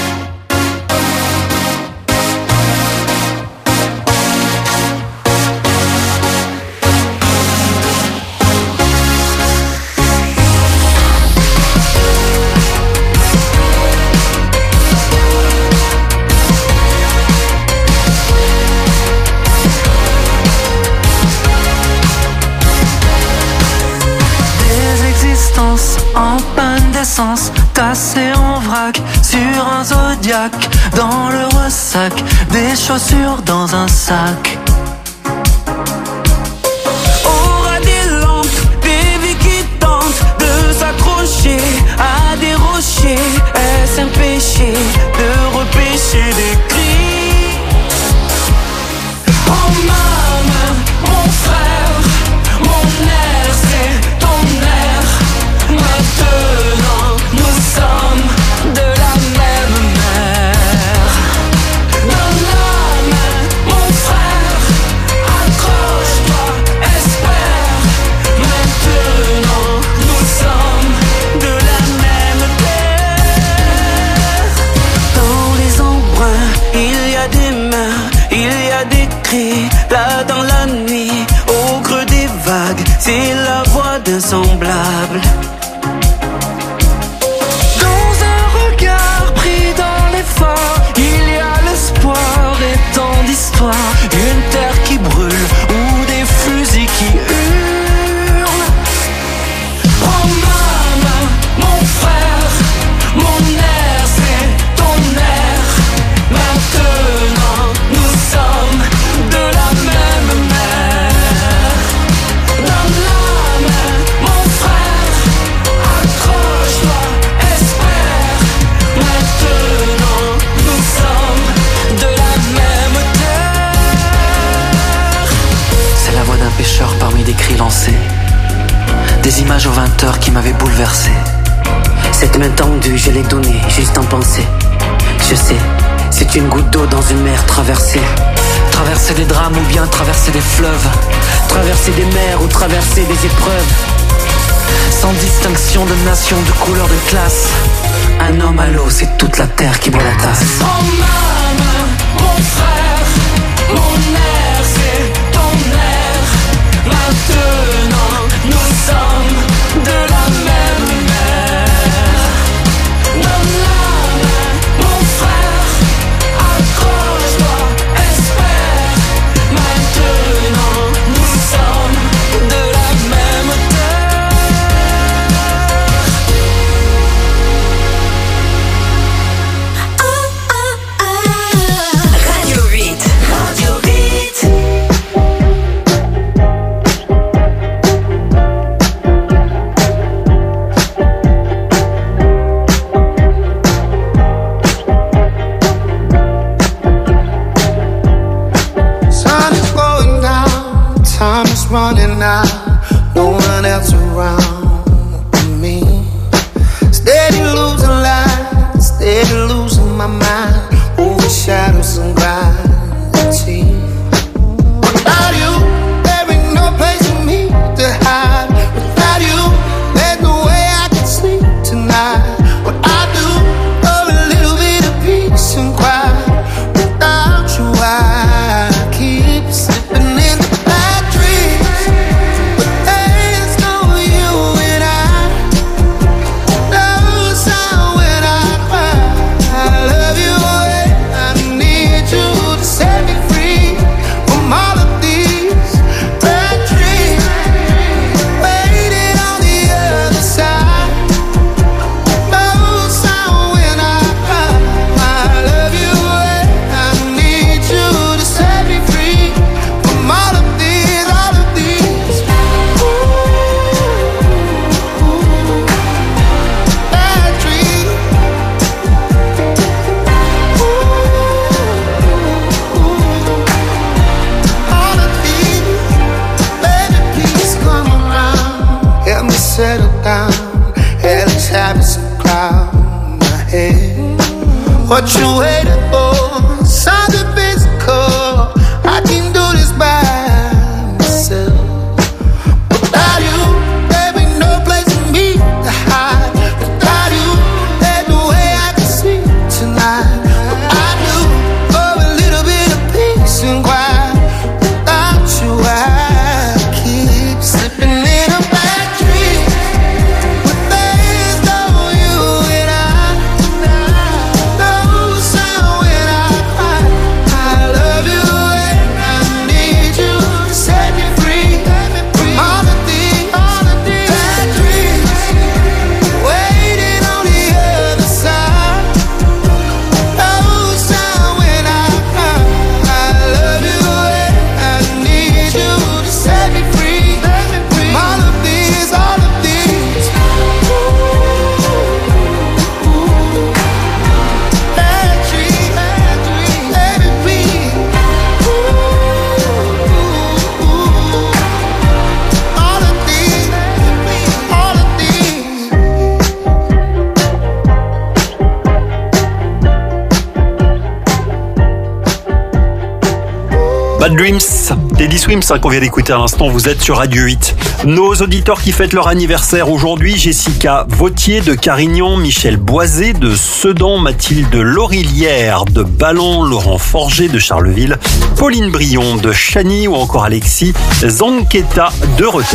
Tassé en vrac sur un Zodiac, dans le ressac, des chaussures dans un sac. Aura des lampes, des vies qui tentent de s'accrocher à des rochers. Est-ce un péché de repêcher des cris? Oh maman, mon frère, mon air, c'est ton air. Maintenant nous sommes de la même mère. Donne la main, mon frère, accroche-toi, espère. Maintenant nous sommes de la même terre. image aux vingt heures qui m'avait bouleversé. Cette main tendue, je l'ai donnée, juste en pensée. Je sais, c'est une goutte d'eau dans une mer traversée. Traverser des drames ou bien traverser des fleuves. Traverser des mers ou traverser des épreuves. Sans distinction de nation, de couleur, de classe. Un homme à l'eau, c'est toute la terre qui boit la tasse. Mon âme, mon frère, mon air, c'est ton air. Maintenant, nous sommes de la même mer. Mon âme, mon frère, accroche-toi, espère. Maintenant, nous sommes de la même terre. Radio huit. Radio huit. Sun is going down, time is running out, no one else around but me. Steady losing light, steady losing my mind, over shadows and gravity. Without you, there ain't no place for me to hide. Without you, there's no way I can sleep tonight. What I do, for a little bit of peace and quiet. Without you, I keep slipping into bad dreams. But there's no you and I. No sound when I cry. I love you and I need you to set me free from all of these bad dreams. Waiting on the other side. No sound when I cry. I love you and I need you to set me free from all of these, all of these. Bad dreams. All of these. Baby, please come around. Help me settle down. Hell is having some cloud in my head. What you waiting for? Something physical. I can do this by myself. Without you, there ain't no place for me to hide. Without you, there's no way I can sleep tonight. What I do for a little bit of peace and quiet. Without you, I keep slipping in a bad dream. But there's no you and I. No sound when I cry. I love you and I need you to set me free from all of these, all of these bad dreams. Waiting on the other side. No sound when I cry. I love you and I need you to set me free from all of these, all of these bad dreams, bad dreams. Let it be. All of these, all of these. Bad Dreams, Teddy Swims hein, qu'on vient d'écouter à l'instant, vous êtes sur Radio huit. Nos auditeurs qui fêtent leur anniversaire aujourd'hui, Jessica Vautier de Carignan, Michel Boisé de Sedan, Mathilde Laurilière de Ballon, Laurent Forger de Charleville, Pauline Brion de Chagny ou encore Alexis Zanqueta de Rethel.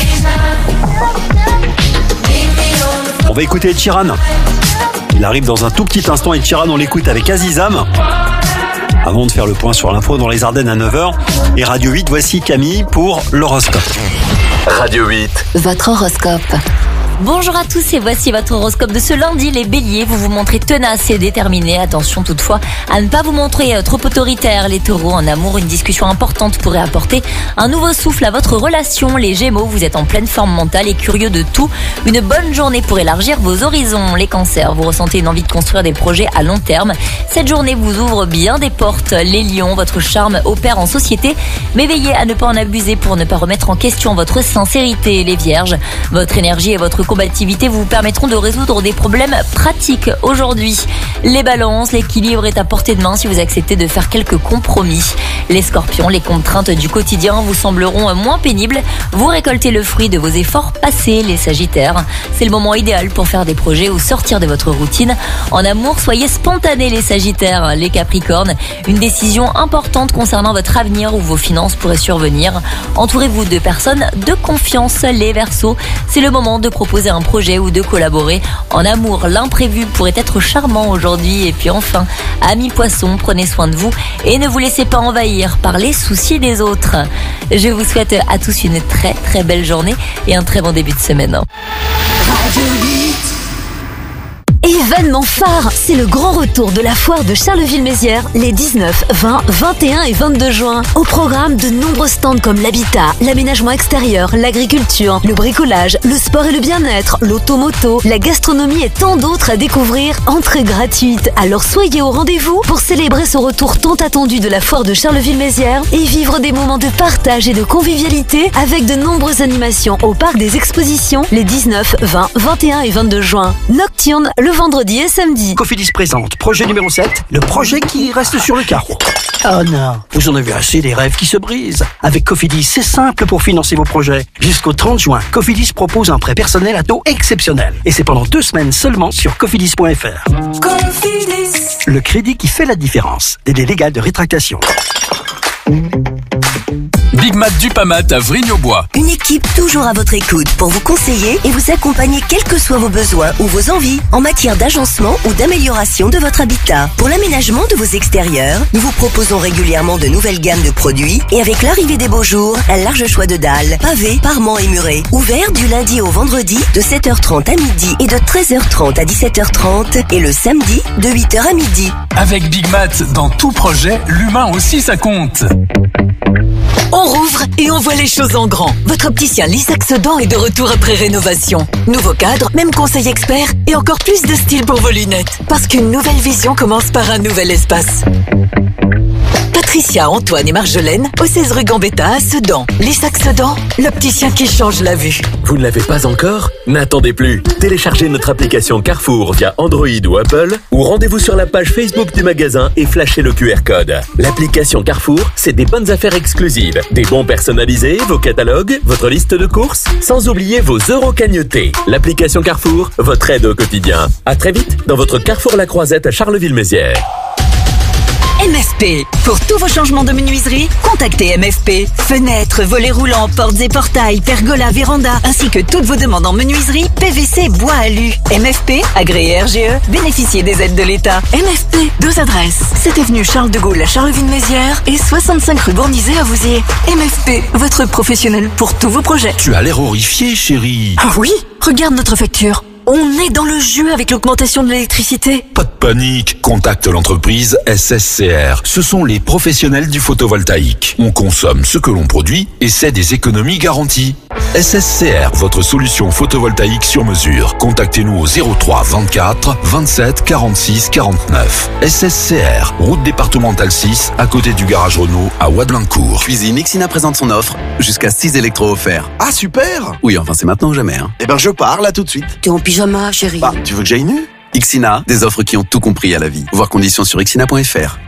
On va écouter Ed Sheeran. Il arrive dans un tout petit instant. Ed Sheeran, on l'écoute avec Azizam. Avant de faire le point sur l'info dans les Ardennes à neuf heures. Et Radio huit, voici Camille pour l'horoscope. Radio huit. Votre horoscope. Bonjour à tous et voici votre horoscope de ce lundi. Les béliers, vous vous montrez tenaces et déterminés. Attention toutefois à ne pas vous montrer trop autoritaire. Les taureaux, en amour, une discussion importante pourrait apporter un nouveau souffle à votre relation. Les gémeaux, vous êtes en pleine forme mentale et curieux de tout. Une bonne journée pour élargir vos horizons. Les cancers, vous ressentez une envie de construire des projets à long terme. Cette journée vous ouvre bien des portes. Les lions, votre charme opère en société, mais veillez à ne pas en abuser pour ne pas remettre en question votre sincérité. Les vierges, votre énergie et votre combativité vous permettront de résoudre des problèmes pratiques aujourd'hui. Les balances, l'équilibre est à portée de main si vous acceptez de faire quelques compromis. Les scorpions, les contraintes du quotidien vous sembleront moins pénibles. Vous récoltez le fruit de vos efforts passés. Les sagittaires, c'est le moment idéal pour faire des projets ou sortir de votre routine. En amour, soyez spontanés les sagittaires. Les capricornes, une décision importante concernant votre avenir ou vos finances pourrait survenir. Entourez-vous de personnes de confiance. Les verseaux, c'est le moment de proposer un projet ou de collaborer. En amour, l'imprévu pourrait être charmant aujourd'hui. Et puis enfin, amis poissons, prenez soin de vous et ne vous laissez pas envahir par les soucis des autres. Je vous souhaite à tous une très très belle journée et un très bon début de semaine. Événement phare, c'est le grand retour de la foire de Charleville-Mézières les dix-neuf, vingt, vingt et un et vingt-deux juin. Au programme, de nombreux stands comme l'habitat, l'aménagement extérieur, l'agriculture, le bricolage, le sport et le bien-être, l'automoto, la gastronomie et tant d'autres à découvrir. Entrée gratuite. Alors soyez au rendez-vous pour célébrer ce retour tant attendu de la foire de Charleville-Mézières et vivre des moments de partage et de convivialité avec de nombreuses animations au parc des expositions les dix-neuf, vingt, vingt et un et vingt-deux juin. Nocturne le vendredi et samedi. Cofidis présente projet numéro sept, le projet qui reste sur le carreau. Oh non, vous en avez assez des rêves qui se brisent. Avec Cofidis, c'est simple pour financer vos projets. Jusqu'au trente juin, Cofidis propose un prêt personnel à taux exceptionnel. Et c'est pendant deux semaines seulement sur cofidis point f r. Cofidis. Le crédit qui fait la différence. Délai légal de rétractation. Big Mat du Pamat à Vrigne-au-Bois. Une équipe toujours à votre écoute pour vous conseiller et vous accompagner quels que soient vos besoins ou vos envies en matière d'agencement ou d'amélioration de votre habitat. Pour l'aménagement de vos extérieurs, nous vous proposons régulièrement de nouvelles gammes de produits et avec l'arrivée des beaux jours, un large choix de dalles, pavés, parements et murets. Ouvert du lundi au vendredi de sept heures trente à midi et de treize heures trente à dix-sept heures trente et le samedi de huit heures à midi. Avec Big Mat, dans tout projet, l'humain aussi ça compte. On rouvre et on voit les choses en grand. Votre opticien Lisac Sedan est de retour après rénovation. Nouveau cadre, même conseil expert et encore plus de style pour vos lunettes. Parce qu'une nouvelle vision commence par un nouvel espace. Patricia, Antoine et Marjolaine, au seize rue Gambetta à Sedan. Lisac Sedan, l'opticien qui change la vue. Vous ne l'avez pas encore? N'attendez plus. Téléchargez notre application Carrefour via Android ou Apple ou rendez-vous sur la page Facebook du magasin et flashez le Q R code. L'application Carrefour, c'est des bonnes affaires exclusives, des bons personnalisés, vos catalogues, votre liste de courses, sans oublier vos euros cagnotés. L'application Carrefour, votre aide au quotidien. À très vite dans votre Carrefour La Croisette à Charleville-Mézières. M F P. Pour tous vos changements de menuiserie, contactez M F P. Fenêtres, volets roulants, portes et portails, pergolas, vérandas, ainsi que toutes vos demandes en menuiserie, P V C, bois alu. M F P, agréé R G E, bénéficiez des aides de l'État. M F P, deux adresses. sept avenue Charles de Gaulle à Charleville-Mézières et soixante-cinq rue Bournisé à Vouziers. M F P, votre professionnel pour tous vos projets. Tu as l'air horrifiée, chérie. Ah oui? Regarde notre facture. On est dans le jus avec l'augmentation de l'électricité. Pas de panique, contacte l'entreprise S S C R. Ce sont les professionnels du photovoltaïque. On consomme ce que l'on produit et c'est des économies garanties. S S C R, votre solution photovoltaïque sur mesure. Contactez-nous au zéro trois vingt-quatre vingt-sept quarante-six quarante-neuf. S S C R, route départementale six, à côté du garage Renault, à Wadelincourt. Cuisine, Ixina présente son offre, jusqu'à six électros offerts. Ah super! Oui, enfin c'est maintenant ou jamais. Hein. Eh ben je pars là tout de suite. T'es en pyjama, chérie. Bah, tu veux que j'aille nu? Ixina, des offres qui ont tout compris à la vie. Voir conditions sur ixina point f r.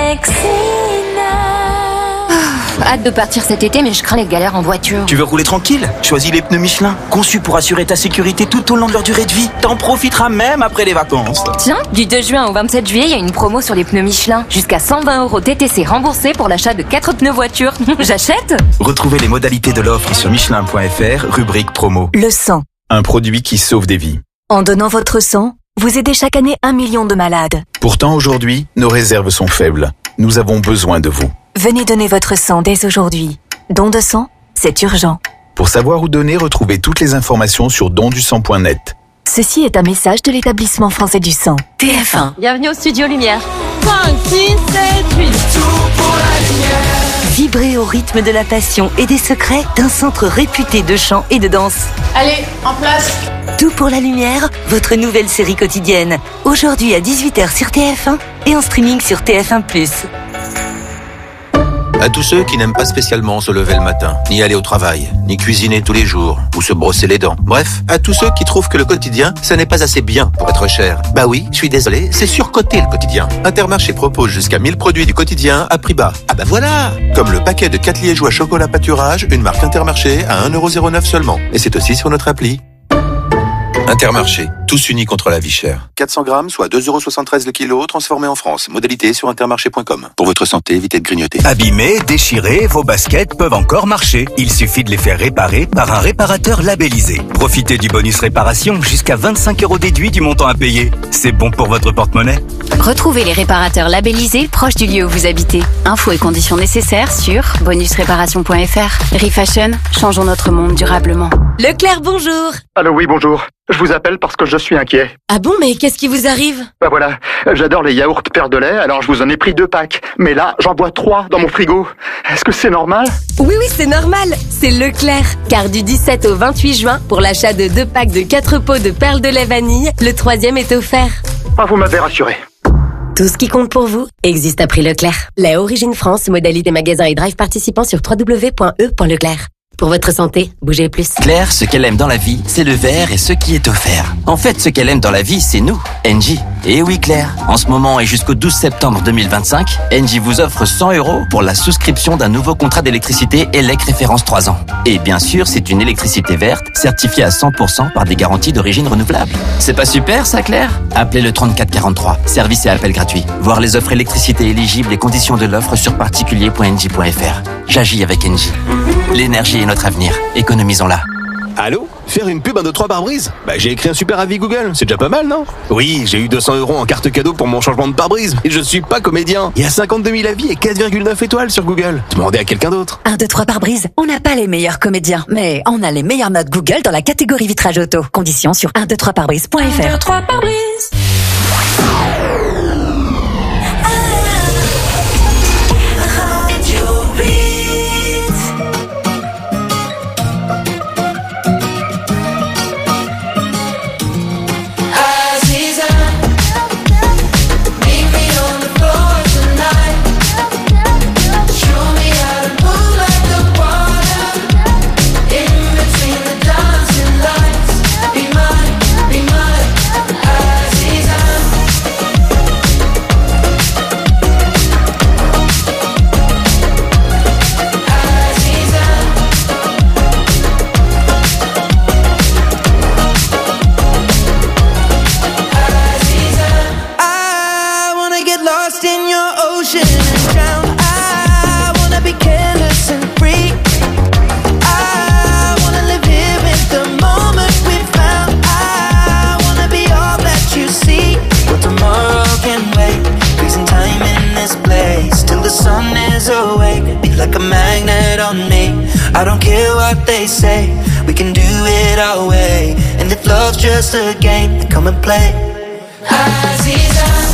Hâte de partir cet été, mais je crains les galères en voiture. Tu veux rouler tranquille? Choisis les pneus Michelin, conçus pour assurer ta sécurité tout au long de leur durée de vie. T'en profiteras même après les vacances. Tiens, du deux juin au vingt-sept juillet, il y a une promo sur les pneus Michelin. Jusqu'à cent vingt euros T T C remboursés pour l'achat de quatre pneus voiture. J'achète? Retrouvez les modalités de l'offre sur michelin point f r, rubrique promo. Le sang. Un produit qui sauve des vies. En donnant votre sang, vous aidez chaque année un million de malades. Pourtant aujourd'hui, nos réserves sont faibles. Nous avons besoin de vous. Venez donner votre sang dès aujourd'hui. Don de sang, c'est urgent. Pour savoir où donner, retrouvez toutes les informations sur don du sang point net. Ceci est un message de l'établissement français du sang. T F un. Bienvenue au Studio Lumière. cinq, six, sept, huit. Tout pour la lumière. Vibrez au rythme de la passion et des secrets d'un centre réputé de chant et de danse. Allez, en place. Tout pour la lumière, votre nouvelle série quotidienne. Aujourd'hui à dix-huit heures sur T F un et en streaming sur T F un plus. À tous ceux qui n'aiment pas spécialement se lever le matin, ni aller au travail, ni cuisiner tous les jours, ou se brosser les dents. Bref, à tous ceux qui trouvent que le quotidien, ça n'est pas assez bien pour être cher. Bah oui, je suis désolé, c'est surcoté le quotidien. Intermarché propose jusqu'à mille produits du quotidien à prix bas. Ah bah voilà! Comme le paquet de quatre liégeois chocolat pâturage, une marque Intermarché à un euro zéro neuf seulement. Et c'est aussi sur notre appli. Intermarché, tous unis contre la vie chère. quatre cents grammes, soit deux euros soixante-treize le kilo, transformé en France. Modalité sur intermarché point com. Pour votre santé, évitez de grignoter. Abîmés, déchirés, vos baskets peuvent encore marcher. Il suffit de les faire réparer par un réparateur labellisé. Profitez du bonus réparation, jusqu'à vingt-cinq euros déduits du montant à payer. C'est bon pour votre porte-monnaie. Retrouvez les réparateurs labellisés proches du lieu où vous habitez. Infos et conditions nécessaires sur bonus réparation point f r. Refashion, changeons notre monde durablement. Leclerc, bonjour. Allô, oui, bonjour. Je vous appelle parce que je suis inquiet. Ah bon, mais qu'est-ce qui vous arrive? Bah voilà, j'adore les yaourts Père de lait, alors je vous en ai pris deux packs. Mais là, j'en bois trois dans mon frigo. Est-ce que c'est normal? Oui, oui, c'est normal. C'est Leclerc. Car du dix-sept au vingt-huit juin, pour l'achat de deux packs de quatre pots de perles de lait vanille, le troisième est offert. Ah, vous m'avez rassuré. Tout ce qui compte pour vous existe à prix Leclerc. Lait Origine France, modalité magasin et drive participant sur w w w point e point leclerc. Pour votre santé, bougez plus. Claire, ce qu'elle aime dans la vie, c'est le verre et ce qui est offert. En fait, ce qu'elle aime dans la vie, c'est nous, Engie. Et oui, Claire, en ce moment et jusqu'au douze septembre deux mille vingt-cinq, Engie vous offre cent euros pour la souscription d'un nouveau contrat d'électricité E L E C référence trois ans. Et bien sûr, c'est une électricité verte, certifiée à cent pour cent par des garanties d'origine renouvelable. C'est pas super, ça, Claire? Appelez le trente-quatre quarante-trois. Service et appel gratuit. Voir les offres électricité éligibles et conditions de l'offre sur particulier point engie point f r. J'agis avec Engie. L'énergie est notre avenir. Économisons-la. Allô? Faire une pub un deux trois pare-brise? Bah j'ai écrit un super avis Google, c'est déjà pas mal, non? Oui, j'ai eu deux cents euros en carte cadeau pour mon changement de pare-brise. Et je suis pas comédien. Il y a cinquante-deux mille avis et quatre virgule neuf étoiles sur Google. Demandez à quelqu'un d'autre. un, deux, trois pare-brise, on n'a pas les meilleurs comédiens, mais on a les meilleures notes Google dans la catégorie vitrage auto. Conditions sur un deux trois pare-brise point f r. un, deux, trois pare-brise. I don't care what they say, we can do it our way. And if love's just a game, then come and play. Aziza.